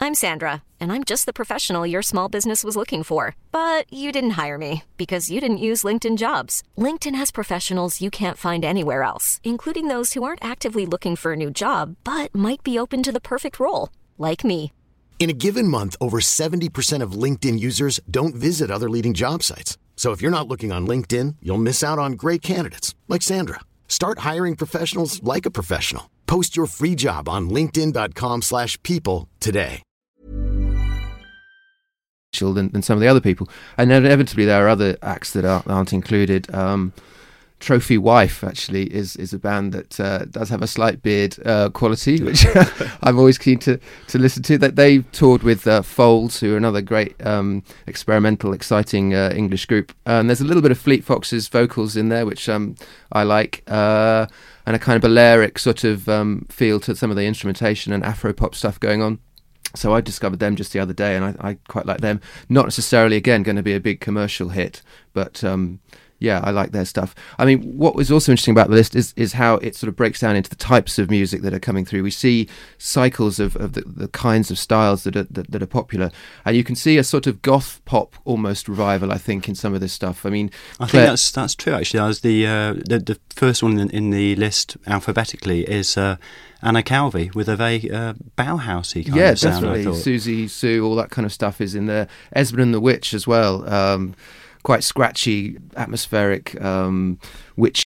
I'm Sandra, and I'm just the professional your small business was looking for. But you didn't hire me because you didn't use LinkedIn Jobs. LinkedIn has professionals you can't find anywhere else, including those who aren't actively looking for a new job, but might be open to the perfect role, like me. In a given month, over 70% of LinkedIn users don't visit other leading job sites. So if you're not looking on LinkedIn, you'll miss out on great candidates like Sandra. Start hiring professionals like a professional. Post your free job on linkedin.com/people today. Than some of the other people. And inevitably there are other acts that aren't included. Trophy Wife actually is a band that does have a slight beard quality, which I'm always keen to listen to. That they toured with Foals, who are another great experimental, exciting English group. And there's a little bit of Fleet Foxes vocals in there, which I like, and a kind of Balearic sort of feel to some of the instrumentation and Afro-pop stuff going on. So I discovered them just the other day, and I quite like them. Not necessarily, again, going to be a big commercial hit, but yeah, I like their stuff. I mean, what was also interesting about the list is how it sort of breaks down into the types of music that are coming through. We see cycles of the kinds of styles that are popular, and you can see a sort of goth pop almost revival, I think, in some of this stuff. I mean, I think that's true. Actually, as the first one in the list alphabetically is Anna Calvi with a very Bauhausy kind of sound. Yeah, definitely. Susie Sue, all that kind of stuff is in there. Esmond and the Witch as well. Quite scratchy, atmospheric, witchy